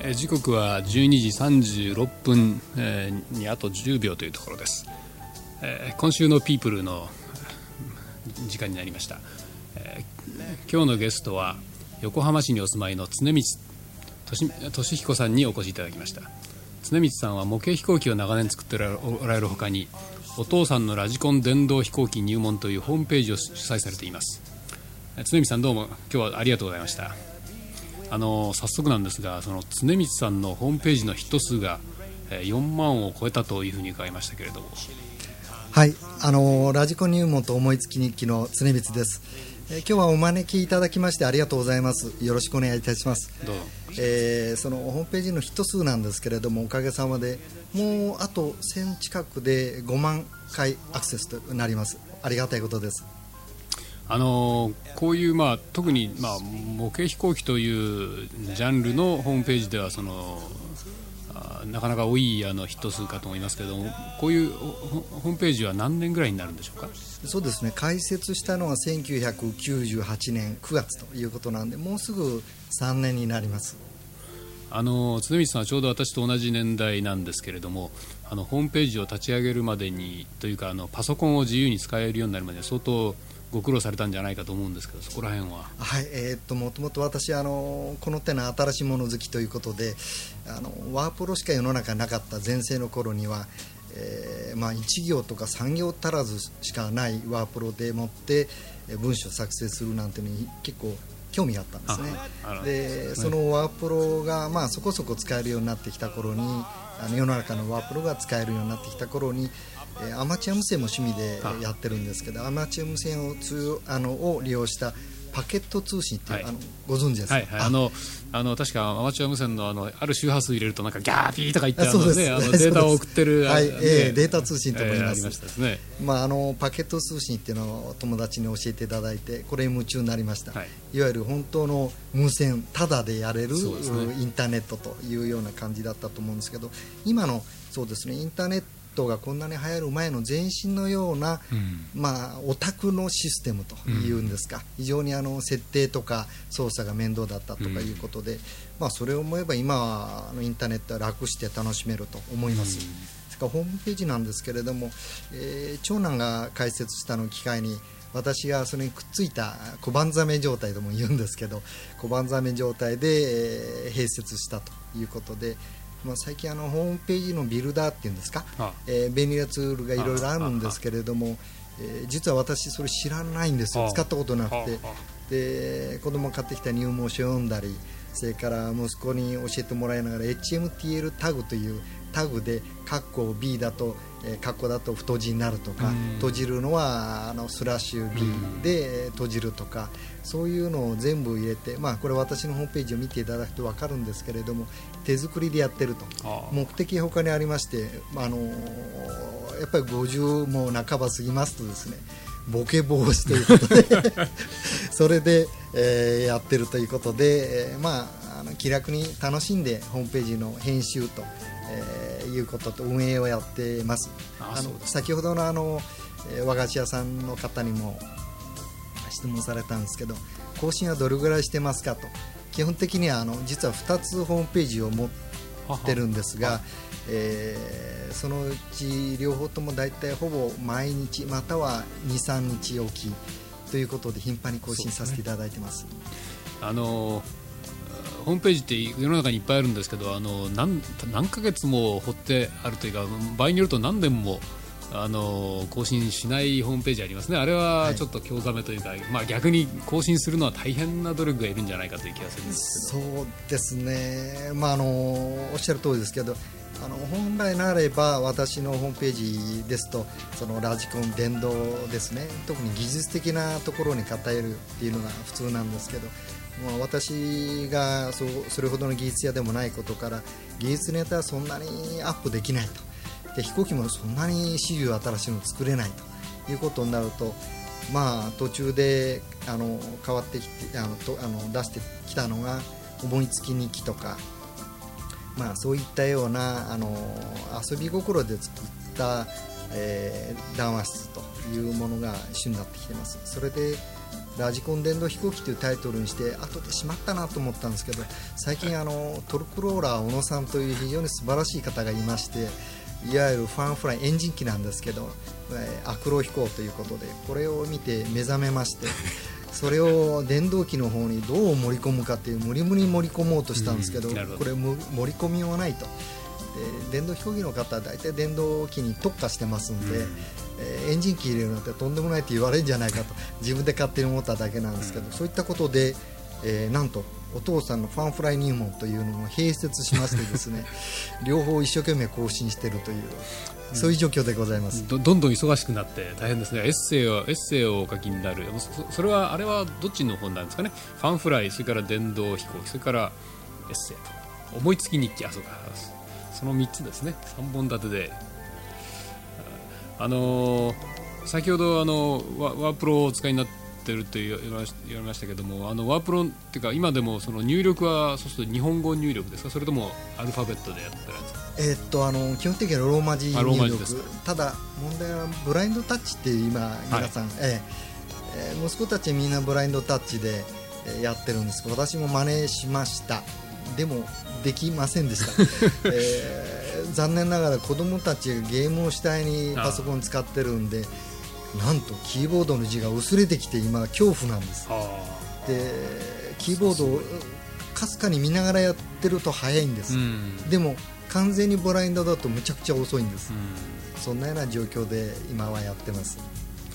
時刻は12時36分、にあと10秒というところです。今週のピープルの時間になりました。今日のゲストは横浜市にお住まいの常光俊彦さんにお越しいただきました。常光さんは模型飛行機を長年作っておられるほかに、お父さんのラジコン電動飛行機入門というホームページを主催されています。常光さん、どうも今日はありがとうございました。早速なんですが、その常光さんのホームページのヒット数が4万を超えたというふうに伺いましたけれども。 はい、ラジコン入門と思いつき日記の常光です。今日はお招きいただきましてありがとうございます。よろしくお願いいたします。 どうぞ。 そのホームページのヒット数なんですけれども、おかげさまでもうあと1000近くで5万回アクセスとなります。ありがたいことです。 こういう、特に、模型飛行機というジャンルのホームページではなかなか多いヒット数かと思いますけれども、こういうホームページは何年ぐらいになるんでしょうか。 そうですね、開設したのは1998年9月ということなんで、もうすぐ3年になります。 常光さんはちょうど私と同じ年代なんですけれども、ホームページを立ち上げるまでにというか、パソコンを自由に使えるようになるまで相当ご苦労されたんじゃないかと思うんですけど、そこら辺は。 はい、もともと私この手の新しいもの好きということで、ワープロしか世の中なかった前世の頃には、1行とか3行足らずしかないワープロでもって文章を作成するなんていうのに結構興味があったんですね。でそのワープロが、そこそこ使えるようになってきた頃に、世の中のワープロが使えるようになってきた頃に、アマチュア無線も趣味でやってるんですけど、アマチュア無線を利用したパケット通信っていう、ご存知ですか。 確かアマチュア無線のある周波数入れるとなんかギャーピーとか言ってデータを送ってる、 データ通信と思います。 ありましたですね。 パケット通信っていうのを友達に教えていただいて、これに夢中になりました。いわゆる本当の無線タダでやれる、インターネットというような感じだったと思うんですけど、今のそうですね、インターネットがこんなに流行る前の前身のような、オタクのシステムというんですか、非常に設定とか操作が面倒だったとかいうことで、それを思えば今はインターネットは楽して楽しめると思います。ですからホームページなんですけれども、長男が開設したのを機会に、私がそれにくっついた小判ザメ状態とも言うんですけど、小判ザメ状態で、併設したということで、最近ホームページのビルダーっていうんですか、便利なツールがいろいろあるんですけれども、実は私それ知らないんですよ。使ったことなくて、で子供が買ってきた入門書を読んだり、それから息子に教えてもらいながら HMTL タグというタグでカッコ B だとカッコだと太字になるとか、閉じるのはスラッシュ B で閉じるとか、そういうのを全部入れて、これ私のホームページを見ていただくと分かるんですけれども、手作りでやってると。目的他にありまして、やっぱり50も半ば過ぎますとですね、ボケ防止ということでそれで、やってるということで、気楽に楽しんでホームページの編集と、いうことと運営をやっています。先ほどの和菓子屋さんの方にも質問されたんですけど、更新はどれぐらいしてますかと。基本的には実は2つホームページを持ってるんですが、そのうち両方ともだいたいほぼ毎日または 2,3 日おきということで頻繁に更新させていただいてます。 ホームページって世の中にいっぱいあるんですけど、何ヶ月も掘ってあるというか、場合によると何年も更新しないホームページありますね。あれはちょっと興ざめというか、逆に更新するのは大変な努力がいるんじゃないかという気がするんですけど。 そうですね、おっしゃる通りですけど、本来なれば私のホームページですと、そのラジコン電動ですね、特に技術的なところに偏るっていうのが普通なんですけど、私がそれほどの技術屋でもないことから、技術ネタはそんなにアップできないと。で飛行機もそんなに始終新しいの作れないということになると、途中で変わってきて出してきたのが思いつき日記とか、そういったような遊び心で作った、談話室というものが主になってきています。それでラジコン電動飛行機というタイトルにして後でしまったなと思ったんですけど、最近トルクローラー小野さんという非常に素晴らしい方がいまして、いわゆるファンフライエンジン機なんですけど、アクロ飛行ということでこれを見て目覚めましてそれを電動機の方にどう盛り込むかっていう無理無理盛り込もうとしたんですけど、これ盛り込みようがないと。電動飛行機の方は大体電動機に特化してますんで、エンジン機入れるなんてとんでもないって言われるんじゃないかと自分で勝手に思っただけなんですけど、そういったことで、なんとお父さんのファンフライ入門というのを併設しましてですね両方一生懸命更新しているという、そういう状況でございます。 どんどん忙しくなって大変ですね。エッセイをお書きになる。それはあれはどっちの本なんですかね。ファンフライ、それから電動飛行機、それからエッセイと思いつき日記、そうか、その3つですね。3本立てで、先ほどワープロをお使いになっていると言われましたけども、ワープロっていうか今でもその入力はそうすると日本語入力ですか、それともアルファベットでやってるんですか。 基本的にはローマ字入力。ただ問題はブラインドタッチっていう今皆さん、息子たちみんなブラインドタッチでやってるんですけど、私も真似しました。でもできませんでした、残念ながら子供たちがゲームを主体にパソコン使ってるんで、なんとキーボードの字が薄れてきて今恐怖なんです。でキーボードをかすかに見ながらやってると早いんです、でも完全にブラインドだとむちゃくちゃ遅いんです、そんなような状況で今はやってます。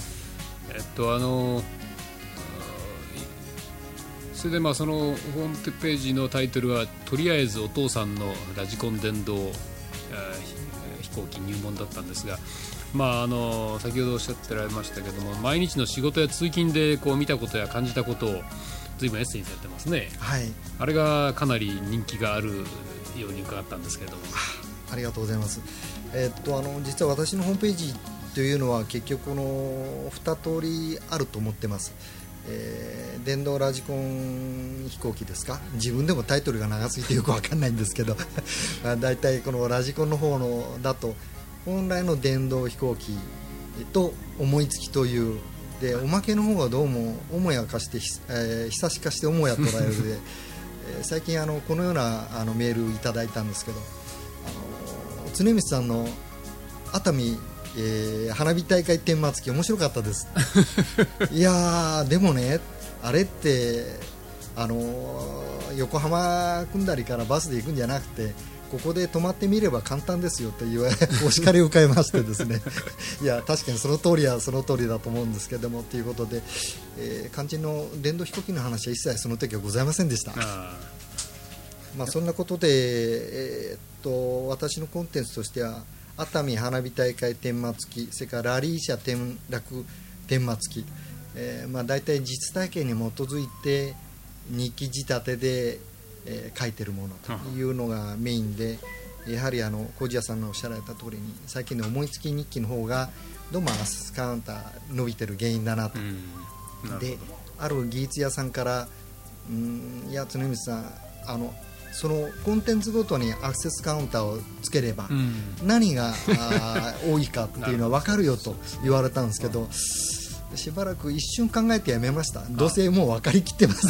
それでそのホームページのタイトルはとりあえずお父さんのラジコン電動飛行機入門だったんですが、先ほどおっしゃってられましたけども、毎日の仕事や通勤でこう見たことや感じたことを随分エッセイにされてますね。あれがかなり人気があるように伺ったんですけども。 ありがとうございます。実は私のホームページというのは結局2通りあると思ってます。電動ラジコン飛行機ですか、自分でもタイトルが長すぎてよく分かんないんですけどだいたいこのラジコンの方のだと本来の電動飛行機と思いつきというで、おまけの方がどうも母屋化して久し化して母屋捉えるで最近このようなメールいただいたんですけど、常光さんの熱海花火大会天末期面白かったですいやでもね、あれって横浜組んだりからバスで行くんじゃなくてここで泊まってみれば簡単ですよというお叱りを受けましてですねいや確かにその通りはその通りだと思うんですけどもということで、肝心の電動飛行機の話は一切その時はございませんでした。そんなことで、私のコンテンツとしては熱海花火大会天末期、それからラリー社転落天末期、だいたい実体験に基づいて日記仕立てで、書いてるものというのがメインで、やはり小路屋さんのおっしゃられた通りに最近の思いつき日記の方がどうもアクセスカウンター伸びてる原因だなと、である技術屋さんからいや常光さんそのコンテンツごとにアクセスカウンターをつければ何が多いかっていうのは分かるよと言われたんですけど、しばらく一瞬考えてやめました。どうせもう分かりきってます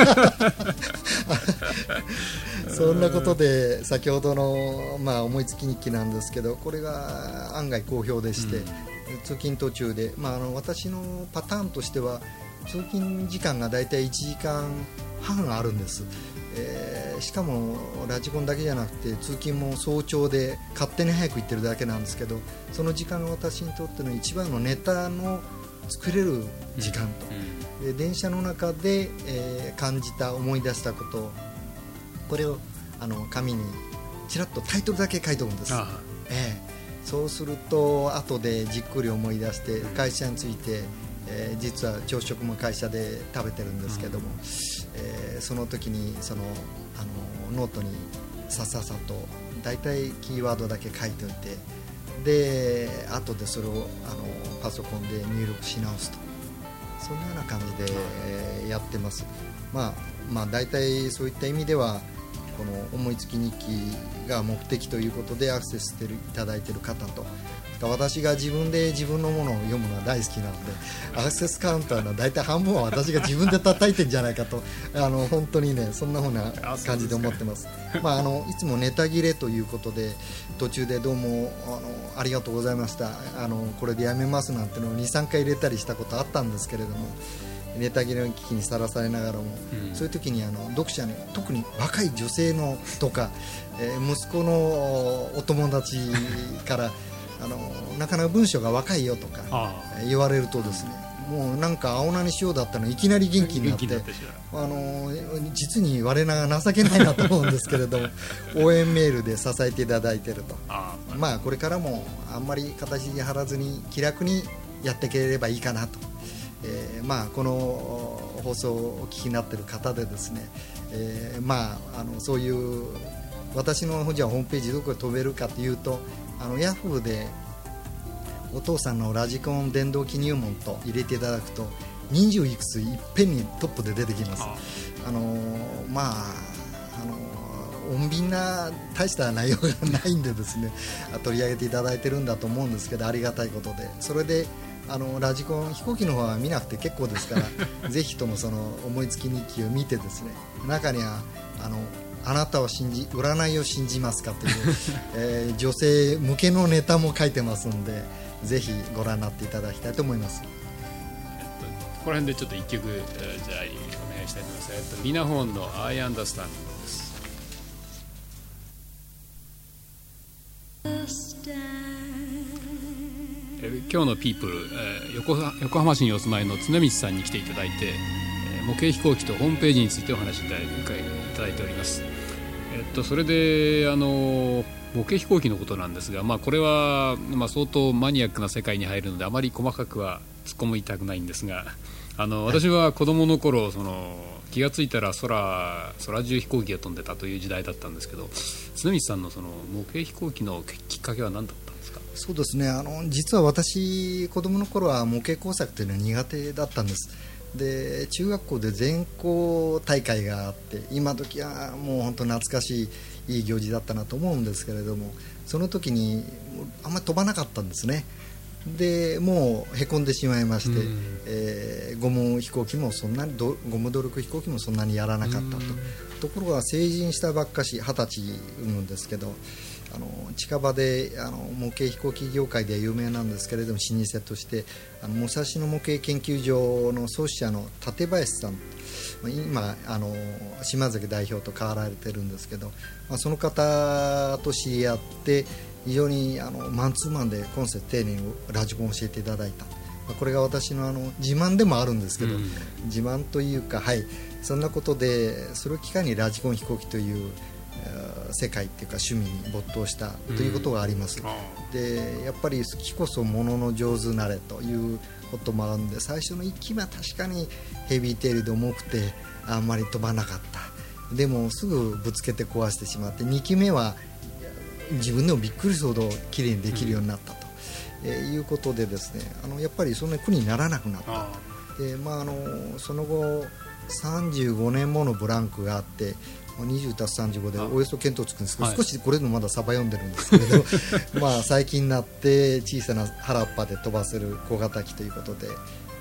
そんなことで先ほどの、思いつき日記なんですけど、これが案外好評でして、通勤途中で、私のパターンとしては通勤時間がだいたい1時間半あるんです。しかもラジコンだけじゃなくて通勤も早朝で勝手に早く行ってるだけなんですけど、その時間が私にとっての一番のネタの作れる時間と、で電車の中で、感じた思い出したこと、これを紙にちらっとタイトルだけ書いておくんです。そうすると後でじっくり思い出して会社について、実は朝食も会社で食べてるんですけども、その時にノートにさささとだいたいキーワードだけ書いておいて、で後でそれをパソコンで入力し直すと、そんなような感じで、やってます。だいたいそういった意味ではこの思いつき日記が目的ということでアクセスしていただいている方と、私が自分で自分のものを読むのは大好きなので、アクセスカウンターの大体半分は私が自分で叩いてるんじゃないかと本当にね、そんな風な感じで思ってます。いつもネタ切れということで途中でどうもありがとうございました、これでやめますなんてのを 2,3 回入れたりしたことあったんですけれども、ネタ切れの危機にさらされながらも、そういう時に読者に、特に若い女性のとか、息子のお友達からなかなか文章が若いよとか言われるとですね、もうなんか青菜に塩だったのいきなり元気になって実に我なが情けないなと思うんですけれども応援メールで支えていただいていると、これからもあんまり形に張らずに気楽にやっていければいいかなと、この放送をお聞きになっている方でですね、そういう私のホームページどこへ飛べるかというと、ヤフーでお父さんのラジコン電動機入門と入れていただくと20いくついっぺんにトップで出てきます。穏便な大した内容がないんでですね取り上げていただいてるんだと思うんですけど、ありがたいことで、それでラジコン飛行機の方は見なくて結構ですからぜひともその思いつき日記を見てですね、中にはあなたを占いを信じますかという、女性向けのネタも書いてますので、ぜひご覧になっていただきたいと思います。 ここら辺でちょっと1曲、じゃあお願いしたいと思います。リナホーンの I Understand です。今日のピープル、横浜市にお住まいの常光さんに来ていただいて、模型飛行機とホームページについてお話しいただいております。それで模型飛行機のことなんですが、これは、相当マニアックな世界に入るのであまり細かくは突っ込みたくないんですが、私は子供の頃気がついたら空中飛行機が飛んでたという時代だったんですけど、常光さんの模型飛行機のきっかけは何だったんですか？ そうですね、実は私子供の頃は模型工作というのは苦手だったんです。で中学校で全校大会があって、今時はもう本当懐かしいいい行事だったなと思うんですけれども、その時にあんまり飛ばなかったんですね。でもうへこんでしまいまして、ゴム飛行機もそんなにゴムドルク飛行機もそんなにやらなかったところが成人したばっかし20歳産むんですけど、近場で模型飛行機業界では有名なんですけれども、老舗として武蔵野模型研究所の創始者の館林さん、今島崎代表と変わられてるんですけど、その方と知り合って非常にマンツーマンでコンセプト丁寧にラジコンを教えていただいた。これが私の自慢でもあるんですけど、自慢というか、そんなことでそれを機会にラジコン飛行機という世界っていうか趣味に没頭したということがあります。でやっぱり好きこそものの上手なれということもあるんで、最初の1機は確かにヘビーテールで重くてあんまり飛ばなかった。でもすぐぶつけて壊してしまって、2機目は自分でもびっくりするほどきれいにできるようになったと、いうことでですね、やっぱりそんなに苦にならなくなった。で、その後35年ものブランクがあって、20+35 でおよそ見当つくんですけど、少しこれでもまだサバ読んでるんですけれど最近になって小さな原っぱで飛ばせる小型機ということで、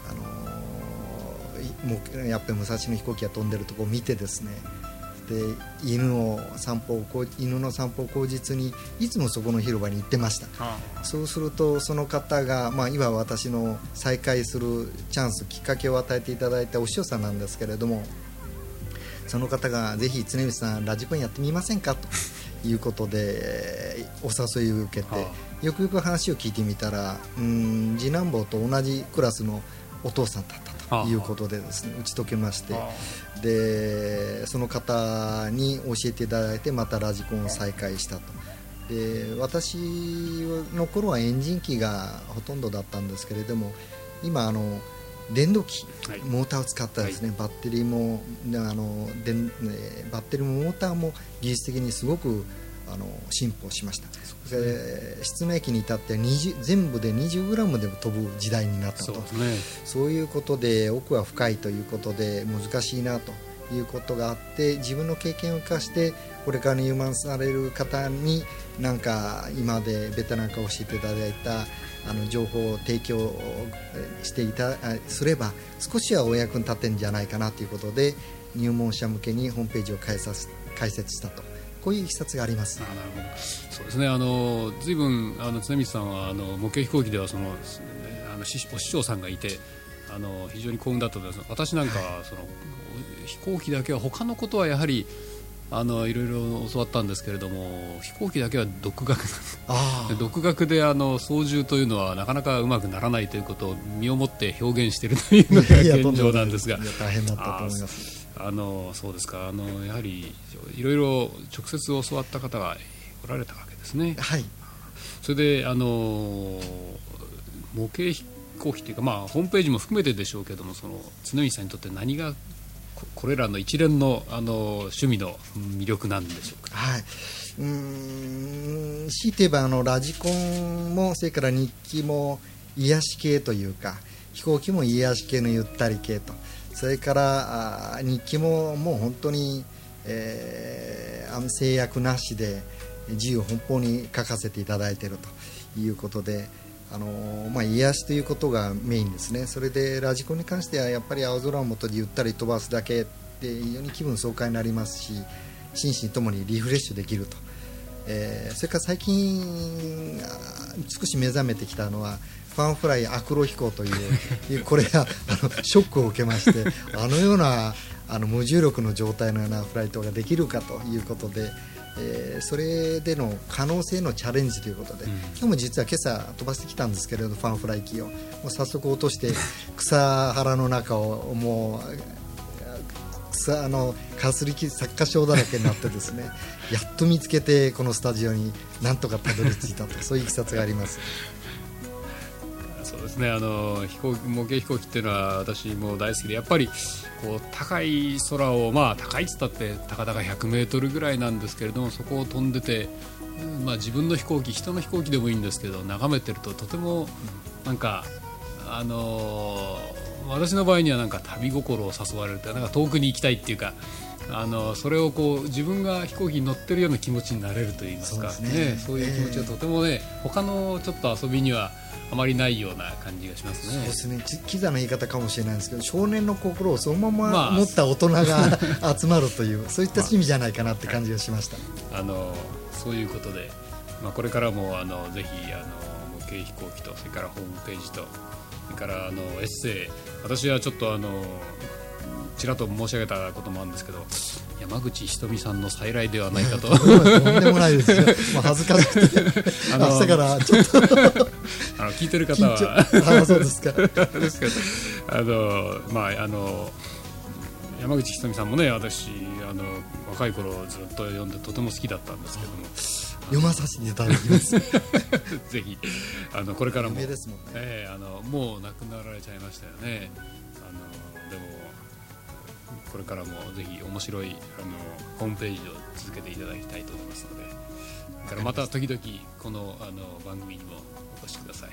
もうやっぱり武蔵野飛行機が飛んでるところを見てですね、で犬の散歩を口実にいつもそこの広場に行ってました。そうするとその方が、今私の再会するチャンスきっかけを与えていただいたお師匠さんなんですけれども、その方がぜひ常光さんラジコンやってみませんかということでお誘いを受けて、よくよく話を聞いてみたら、次男坊と同じクラスのお父さんだったということでですね、打ち解けまして、でその方に教えていただいてまたラジコンを再開したと。で私の頃はエンジン機がほとんどだったんですけれども、今電動機、モーターを使ったですね、バッテリーもバッテリーもモーターも技術的にすごく進歩しました。失明機に至って全部で 20g でも飛ぶ時代になったと。そういうことで奥は深いということで難しいなということがあって、自分の経験を生かしてこれから入門される方になんか今までベテランから教えていただいた情報を提供してすれば少しはお役に立てるんじゃないかなということで、入門者向けにホームページを開設したと、こういういきさつがあります。 なるほど。そうですね。随分常光さんは模型飛行機ではお師匠さんがいて非常に幸運だったと思います。私なんかは飛行機だけは、他のことはやはりいろいろ教わったんですけれども、飛行機だけは独学独学で操縦というのはなかなかうまくならないということを身をもって表現しているというのが現状なんですが、 大変だったと思います。 そうですか。やはりいろいろ直接教わった方がおられたわけですね。 はい。 それで模型飛行機というか、ホームページも含めてでしょうけども、常光さんにとって何がこれらの一連の趣味の魅力なんでしょうか。 はい。強いて言えばラジコンもそれから日記も癒し系というか、飛行機も癒し系のゆったり系と、それから日記ももう本当に、制約なしで自由奔放に書かせていただいているということで、癒しということがメインですね。それでラジコンに関してはやっぱり青空の下でゆったり飛ばすだけで非常に気分爽快になりますし、心身ともにリフレッシュできると、それから最近少し目覚めてきたのはファンフライアクロ飛行というこれがショックを受けまして、ような無重力の状態のようなフライトができるかということで、それでの可能性のチャレンジということで、今日も実は今朝飛ばしてきたんですけれど、ファンフライ機をもう早速落として草原の中をもうかすり傷、擦過傷だらけになってですねやっと見つけてこのスタジオになんとかたどり着いたと、そういういきさつがあります。 そうですね。模型飛行機っていうのは私も大好きで、やっぱり高い空を、高いっつったってたかだか100メートルぐらいなんですけれども、そこを飛んでて、自分の飛行機、人の飛行機でもいいんですけど、眺めてるととてもなんか私の場合にはなんか旅心を誘われるというか、なんか遠くに行きたいっていうか、それを自分が飛行機に乗ってるような気持ちになれるといいますか、そういう気持ちがとてもね、他のちょっと遊びにはあまりないような感じがしますね。 そうですね。キザな言い方かもしれないんですけど、少年の心をそのまま持った大人が集まるという、そういった趣味じゃないかなって感じがしました。 そういうことで、これからもぜひ模型飛行機と、それからホームページと、それからエッセイ、私はちょっとちらっと申し上げたこともあるんですけど、山口ひとみさんの再来ではないかととんでもないですよ。もう恥ずかしくて明日からちょっと聞いてる方はそうですかですけど、山口ひとみさんもね、私若い頃ずっと読んでとても好きだったんですけども、 読まさせていただきますぜひこれからも、 有名ですもんね。 もう亡くなられちゃいましたよね。でもこれからもぜひ面白いホームページを続けていただきたいと思いますので、それからまた時々この番組にもお越しください。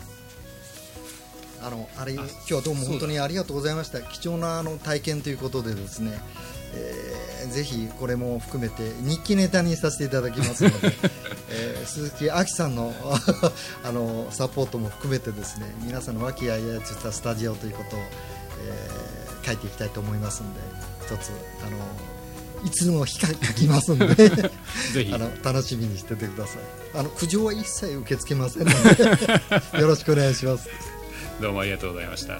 今日はどうも本当にありがとうございました。貴重な体験ということでですね、ぜひこれも含めて日記ネタにさせていただきますので鈴木亜希さんのサポートも含めてですね、皆さんの和気あいあいとしたスタジオということを、書いていきたいと思いますので、一ついつも書きますのでぜひ楽しみにしててください。苦情は一切受け付けませんのでよろしくお願いします。 どうもありがとうございました。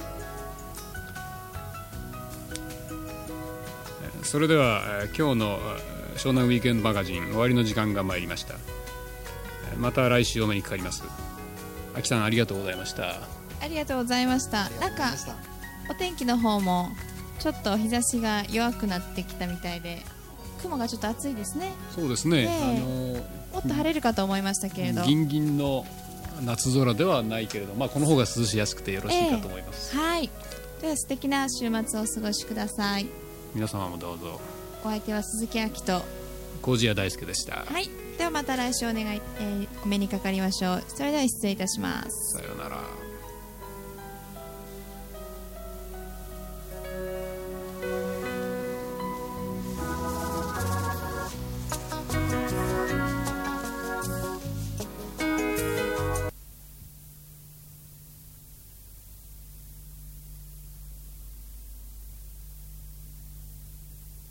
それでは今日の湘南ウィークエンドマガジン終わりの時間が参りました。また来週お目にかかります。あきさん、ありがとうございました。 ありがとうございました。なんかお天気の方もちょっと日差しが弱くなってきたみたいで、雲がちょっと暑いですね。 そうですね、 もっと晴れるかと思いましたけれど、 ギンギンの夏空ではないけれど、この方が涼しやすくてよろしいかと思います。 はい。では素敵な週末をお過ごしください。 皆様もどうぞ。 お相手は鈴木亜希と麹屋大輔でした。 はい。ではまた来週お目にかかりましょう。それでは失礼いたします。 さようなら。